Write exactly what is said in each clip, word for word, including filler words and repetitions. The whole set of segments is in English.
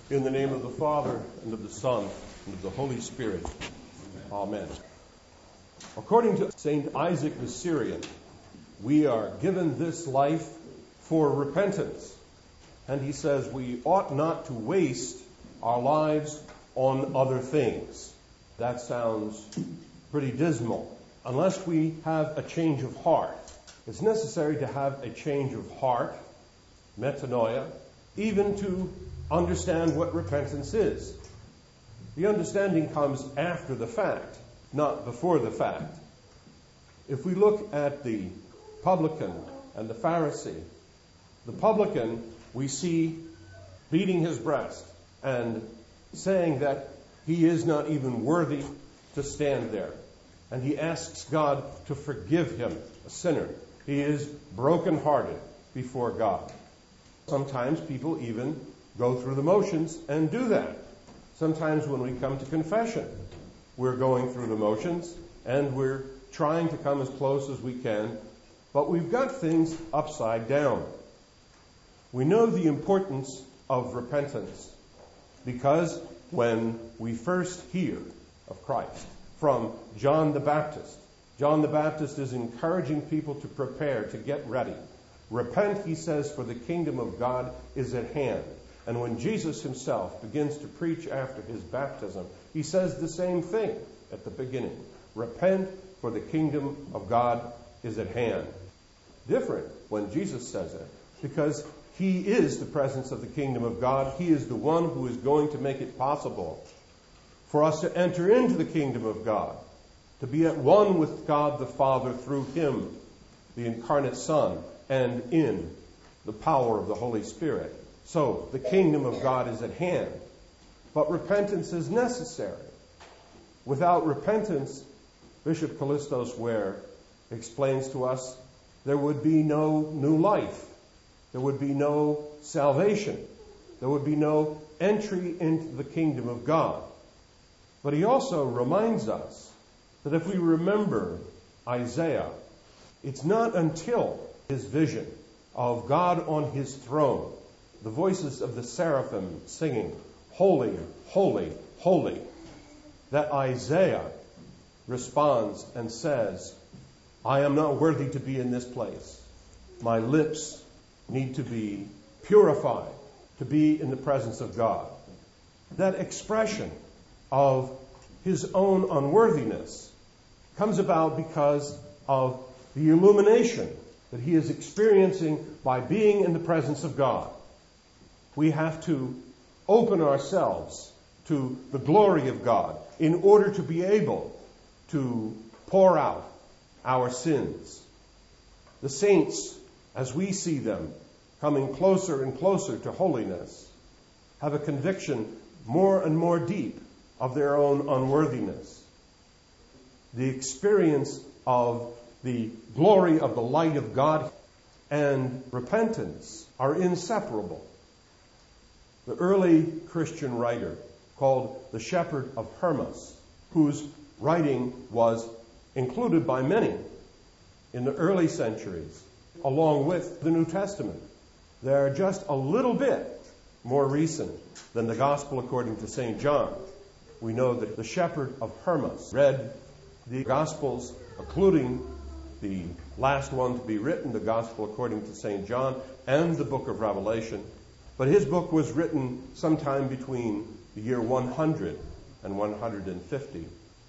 In the name of the Father, and of the Son, and of the Holy Spirit. Amen. According to Saint Isaac the Syrian, we are given this life for repentance. And he says we ought not to waste our lives on other things. That sounds pretty dismal. Unless we have a change of heart. It's necessary to have a change of heart, metanoia, even to understand what repentance is. The understanding comes after the fact, not before the fact. If we look at the publican and the Pharisee, the publican we see beating his breast and saying that he is not even worthy to stand there. And he asks God to forgive him, a sinner. He is brokenhearted before God. Sometimes people even go through the motions and do that. Sometimes when we come to confession, we're going through the motions and we're trying to come as close as we can, but we've got things upside down. We know the importance of repentance because when we first hear of Christ from John the Baptist, John the Baptist is encouraging people to prepare, to get ready. Repent, he says, for the kingdom of God is at hand. And when Jesus himself begins to preach after his baptism, he says the same thing at the beginning. Repent, for the kingdom of God is at hand. Different when Jesus says it, because he is the presence of the kingdom of God. He is the one who is going to make it possible for us to enter into the kingdom of God, to be at one with God the Father through him, the incarnate Son, and in the power of the Holy Spirit. So, the kingdom of God is at hand. But repentance is necessary. Without repentance, Bishop Callistos Ware explains to us, there would be no new life. There would be no salvation. There would be no entry into the kingdom of God. But he also reminds us that if we remember Isaiah, it's not until his vision of God on his throne, the voices of the seraphim singing, "Holy, holy, holy," that Isaiah responds and says, I am not worthy to be in this place. My lips need to be purified to be in the presence of God. That expression of his own unworthiness comes about because of the illumination that he is experiencing by being in the presence of God. We have to open ourselves to the glory of God in order to be able to pour out our sins. The saints, as we see them coming closer and closer to holiness, have a conviction more and more deep of their own unworthiness. The experience of the glory of the light of God and repentance are inseparable. The early Christian writer called the Shepherd of Hermas, whose writing was included by many in the early centuries, along with the New Testament. They are just a little bit more recent than the Gospel according to Saint John. We know that the Shepherd of Hermas read the Gospels, including the last one to be written, the Gospel according to Saint John, and the book of Revelation. But his book was written sometime between the year one hundred and one hundred fifty.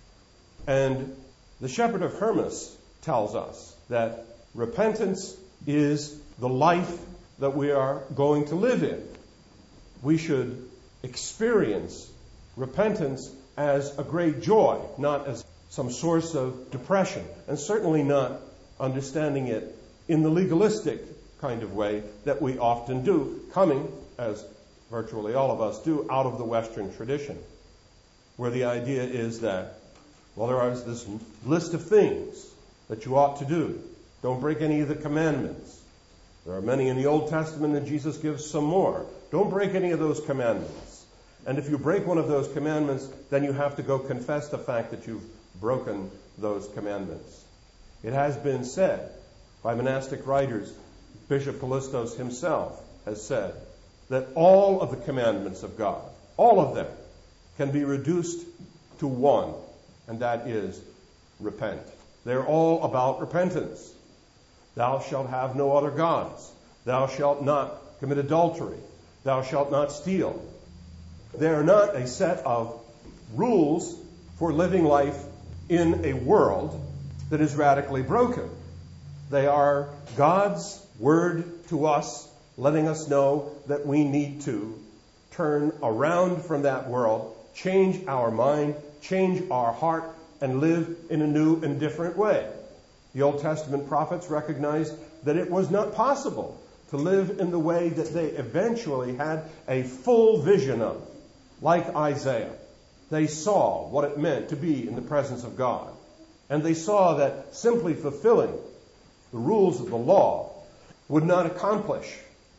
And the Shepherd of Hermas tells us that repentance is the life that we are going to live in. We should experience repentance as a great joy, not as some source of depression, and certainly not understanding it in the legalistic kind of way that we often do, coming, as virtually all of us do, out of the Western tradition, where the idea is that, well, there is this list of things that you ought to do. Don't break any of the commandments. There are many in the Old Testament, and Jesus gives some more. Don't break any of those commandments. And if you break one of those commandments, then you have to go confess the fact that you've broken those commandments. It has been said by monastic writers, Bishop Callistos himself has said, that all of the commandments of God, all of them, can be reduced to one, and that is repent. They're all about repentance. Thou shalt have no other gods. Thou shalt not commit adultery. Thou shalt not steal. They are not a set of rules for living life in a world that is radically broken. They are God's word to us, letting us know that we need to turn around from that world, change our mind, change our heart, and live in a new and different way. The Old Testament prophets recognized that it was not possible to live in the way that they eventually had a full vision of, like Isaiah. They saw what it meant to be in the presence of God. And they saw that simply fulfilling the rules of the law would not accomplish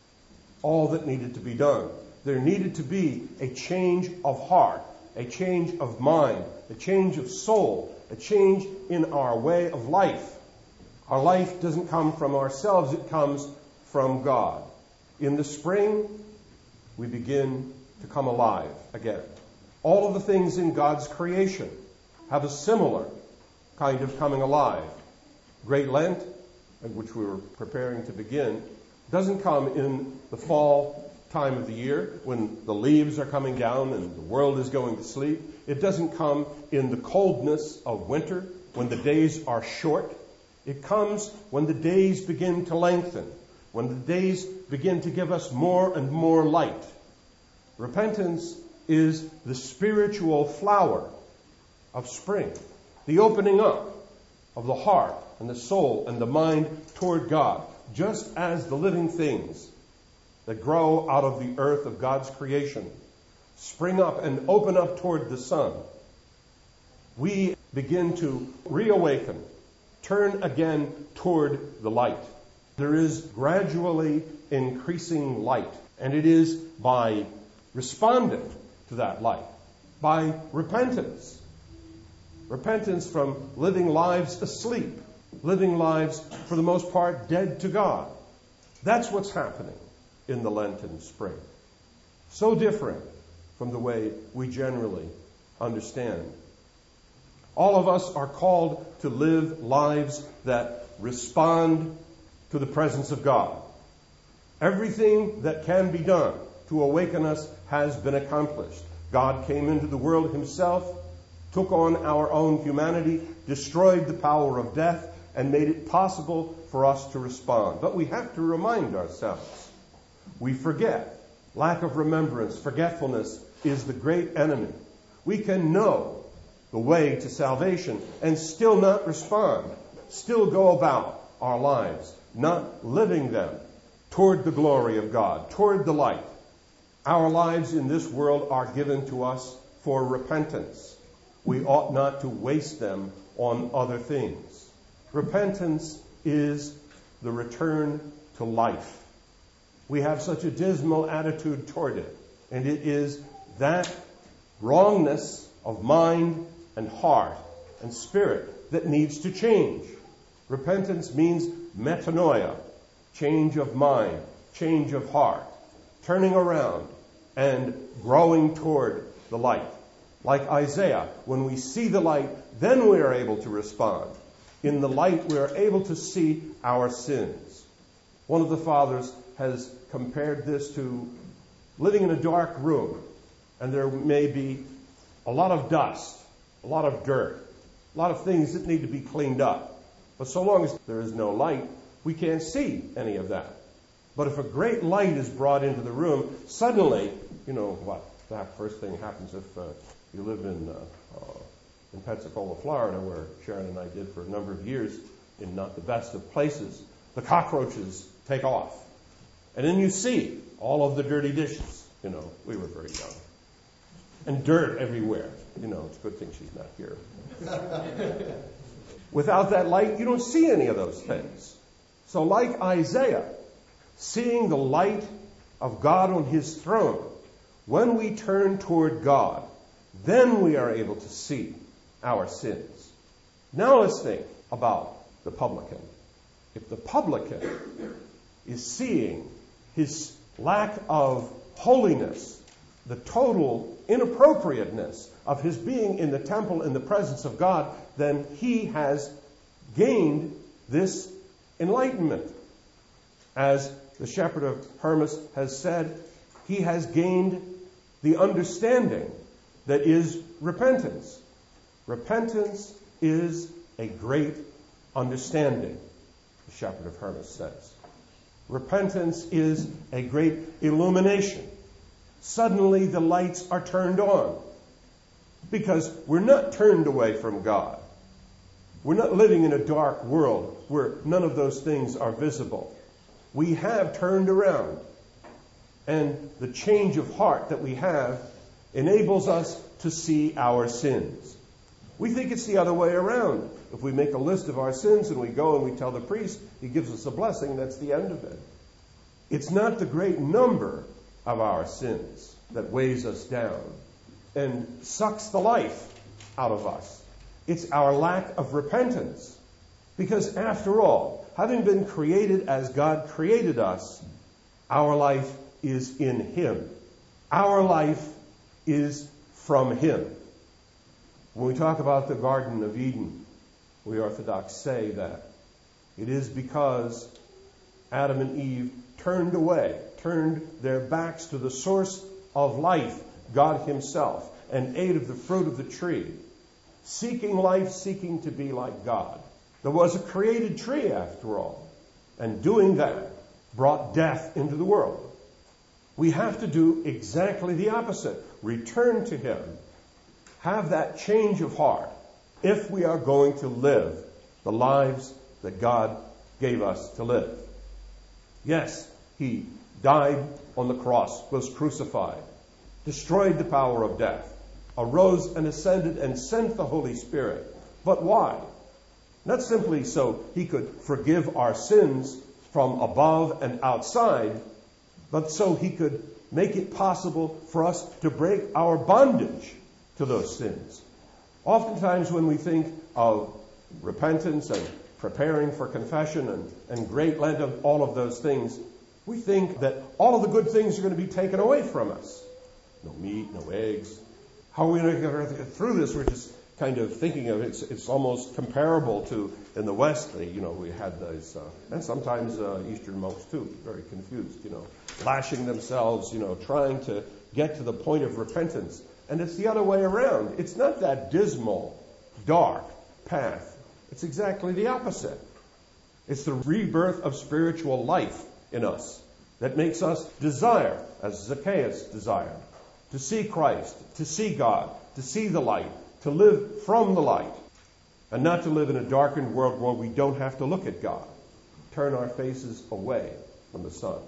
all that needed to be done. There needed to be a change of heart, a change of mind, a change of soul, a change in our way of life. Our life doesn't come from ourselves, it comes from God. In the spring, we begin to come alive again. All of the things in God's creation have a similar kind of coming alive. Great Lent, which we were preparing to begin, doesn't come in the fall time of the year when the leaves are coming down and the world is going to sleep. It doesn't come in the coldness of winter when the days are short. It comes when the days begin to lengthen, when the days begin to give us more and more light. Repentance is the spiritual flower of spring, the opening up of the heart and the soul and the mind toward God, just as the living things that grow out of the earth of God's creation spring up and open up toward the sun. We begin to reawaken, turn again toward the light. There is gradually increasing light, and it is by responding to that light, by repentance. Repentance from living lives asleep, living lives, for the most part, dead to God. That's what's happening in the Lenten spring. So different from the way we generally understand. All of us are called to live lives that respond to the presence of God. Everything that can be done to awaken us has been accomplished. God came into the world himself, took on our own humanity, destroyed the power of death, and made it possible for us to respond. But we have to remind ourselves. We forget. Lack of remembrance, forgetfulness is the great enemy. We can know the way to salvation and still not respond, still go about our lives, not living them toward the glory of God, toward the light. Our lives in this world are given to us for repentance. We ought not to waste them on other things. Repentance is the return to life. We have such a dismal attitude toward it, and it is that wrongness of mind and heart and spirit that needs to change. Repentance means metanoia, change of mind, change of heart, turning around and growing toward the light. Like Isaiah, when we see the light, then we are able to respond. In the light, we are able to see our sins. One of the fathers has compared this to living in a dark room, and there may be a lot of dust, a lot of dirt, a lot of things that need to be cleaned up. But so long as there is no light, we can't see any of that. But if a great light is brought into the room, suddenly, you know what, that first thing happens if uh, you live in uh, uh, in Pensacola, Florida, where Sharon and I did for a number of years, in not the best of places, the cockroaches take off. And then you see all of the dirty dishes. You know, we were very young. And dirt everywhere. You know, it's a good thing she's not here. Without that light, you don't see any of those things. So like Isaiah, seeing the light of God on his throne, when we turn toward God, then we are able to see our sins. Now let's think about the publican. If the publican is seeing his lack of holiness, the total inappropriateness of his being in the temple in the presence of God, then he has gained this enlightenment. As the shepherd of Hermas has said, he has gained the understanding that is repentance. Repentance is a great understanding, the shepherd of Hermas says. Repentance is a great illumination. Suddenly the lights are turned on because we're not turned away from God. We're not living in a dark world where none of those things are visible. We have turned around, and the change of heart that we have enables us to see our sins. We think it's the other way around. If we make a list of our sins and we go and we tell the priest, he gives us a blessing, that's the end of it. It's not the great number of our sins that weighs us down and sucks the life out of us. It's our lack of repentance. Because after all, having been created as God created us, our life is in him. Our life is from him. When we talk about the Garden of Eden, we Orthodox say that it is because Adam and Eve turned away, turned their backs to the source of life, God himself, and ate of the fruit of the tree, seeking life, seeking to be like God. There was a created tree after all, and doing that brought death into the world. We have to do exactly the opposite. Return to him. Have that change of heart if we are going to live the lives that God gave us to live. Yes, he died on the cross, was crucified, destroyed the power of death, arose and ascended and sent the Holy Spirit. But why? Not simply so he could forgive our sins from above and outside, but so he could make it possible for us to break our bondage to those sins. Oftentimes when we think of repentance and preparing for confession and, and Great Lent and all of those things, we think that all of the good things are going to be taken away from us. No meat, no eggs. How are we going to get through this? We're just kind of thinking of it. It's, it's almost comparable to in the West, they, you know, we had those, uh, and sometimes uh, Eastern monks too, very confused, you know, lashing themselves, you know, trying to get to the point of repentance. And it's the other way around. It's not that dismal, dark path. It's exactly the opposite. It's the rebirth of spiritual life in us that makes us desire, as Zacchaeus desired, to see Christ, to see God, to see the light, to live from the light, and not to live in a darkened world where we don't have to look at God, turn our faces away from the sun.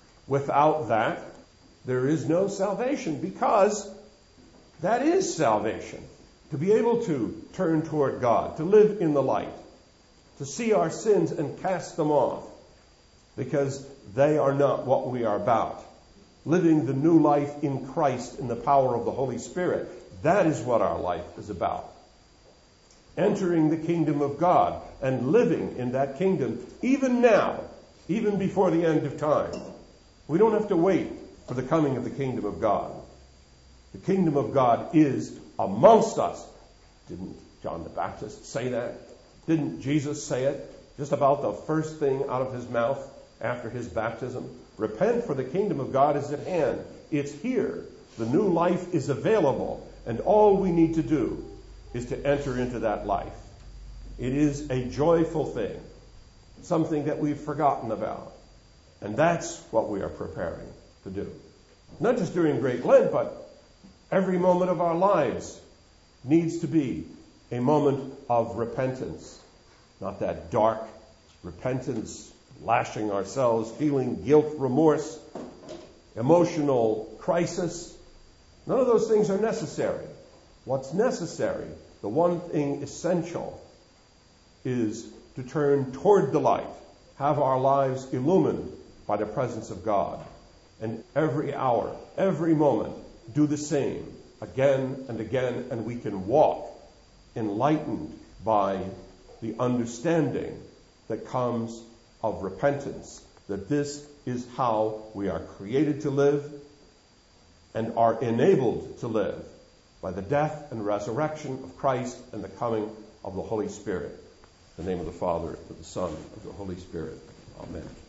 Without that, there is no salvation, because that is salvation. To be able to turn toward God, to live in the light, to see our sins and cast them off, because they are not what we are about. Living the new life in Christ in the power of the Holy Spirit, that is what our life is about. Entering the kingdom of God and living in that kingdom even now, even before the end of time. We don't have to wait for the coming of the kingdom of God. The kingdom of God is amongst us. Didn't John the Baptist say that? Didn't Jesus say it just about the first thing out of his mouth after his baptism? Repent, for the kingdom of God is at hand. It's here. The new life is available, and all we need to do is to enter into that life. It is a joyful thing, something that we've forgotten about. And that's what we are preparing to do. Not just during Great Lent, but every moment of our lives needs to be a moment of repentance. Not that dark repentance, lashing ourselves, feeling guilt, remorse, emotional crisis. None of those things are necessary. What's necessary, the one thing essential, is to turn toward the light, have our lives illumined by the presence of God. And every hour, every moment, do the same again and again, and we can walk enlightened by the understanding that comes of repentance, that this is how we are created to live, and are enabled to live by the death and resurrection of Christ and the coming of the Holy Spirit. In the name of the Father, of the Son, of the Holy Spirit. Amen.